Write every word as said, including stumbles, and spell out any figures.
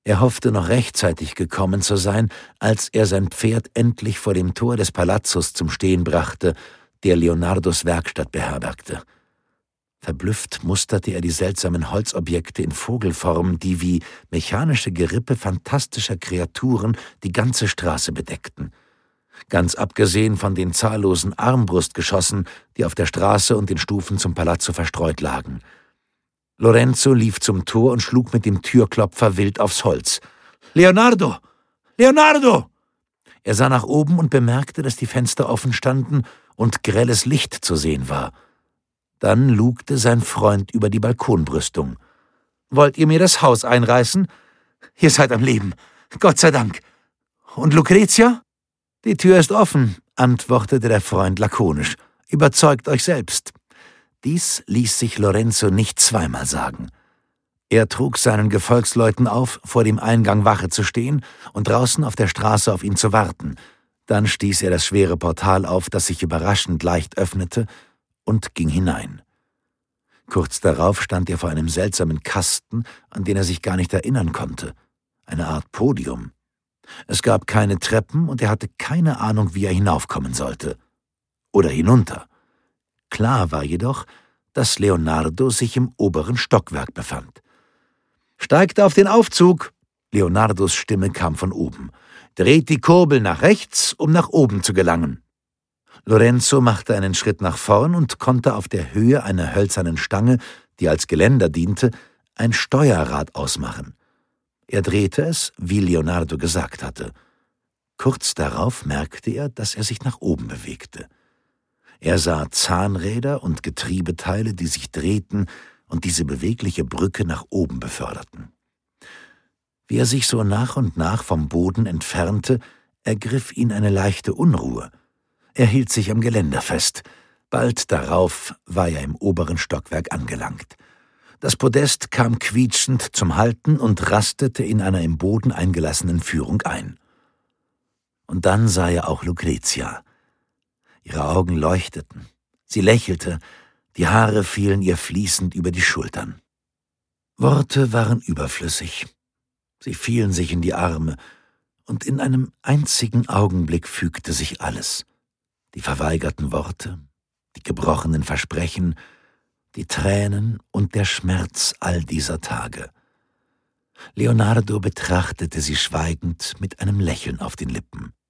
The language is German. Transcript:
Er hoffte noch rechtzeitig gekommen zu sein, als er sein Pferd endlich vor dem Tor des Palazzos zum Stehen brachte, der Leonardos Werkstatt beherbergte. Verblüfft musterte er die seltsamen Holzobjekte in Vogelform, die wie mechanische Gerippe fantastischer Kreaturen die ganze Straße bedeckten. Ganz abgesehen von den zahllosen Armbrustgeschossen, die auf der Straße und den Stufen zum Palazzo verstreut lagen. Lorenzo lief zum Tor und schlug mit dem Türklopfer wild aufs Holz. »Leonardo! Leonardo!« Er sah nach oben und bemerkte, dass die Fenster offen standen und grelles Licht zu sehen war. Dann lugte sein Freund über die Balkonbrüstung. »Wollt ihr mir das Haus einreißen? Ihr seid am Leben. Gott sei Dank. Und Lucretia?« »Die Tür ist offen«, antwortete der Freund lakonisch. »Überzeugt euch selbst.« Dies ließ sich Lorenzo nicht zweimal sagen. Er trug seinen Gefolgsleuten auf, vor dem Eingang Wache zu stehen und draußen auf der Straße auf ihn zu warten. Dann stieß er das schwere Portal auf, das sich überraschend leicht öffnete, und ging hinein. Kurz darauf stand er vor einem seltsamen Kasten, an den er sich gar nicht erinnern konnte. Eine Art Podium. Es gab keine Treppen und er hatte keine Ahnung, wie er hinaufkommen sollte. Oder hinunter. Klar war jedoch, dass Leonardo sich im oberen Stockwerk befand. »Steigt auf den Aufzug!« Leonardos Stimme kam von oben. »Dreht die Kurbel nach rechts, um nach oben zu gelangen.« Lorenzo machte einen Schritt nach vorn und konnte auf der Höhe einer hölzernen Stange, die als Geländer diente, ein Steuerrad ausmachen. Er drehte es, wie Leonardo gesagt hatte. Kurz darauf merkte er, dass er sich nach oben bewegte. Er sah Zahnräder und Getriebeteile, die sich drehten und diese bewegliche Brücke nach oben beförderten. Wie er sich so nach und nach vom Boden entfernte, ergriff ihn eine leichte Unruhe. Er hielt sich am Geländer fest. Bald darauf war er im oberen Stockwerk angelangt. Das Podest kam quietschend zum Halten und rastete in einer im Boden eingelassenen Führung ein. Und dann sah er auch Lucretia. Ihre Augen leuchteten. Sie lächelte, die Haare fielen ihr fließend über die Schultern. Worte waren überflüssig. Sie fielen sich in die Arme, und in einem einzigen Augenblick fügte sich alles. Die verweigerten Worte, die gebrochenen Versprechen, die Tränen und der Schmerz all dieser Tage. Leonardo betrachtete sie schweigend mit einem Lächeln auf den Lippen.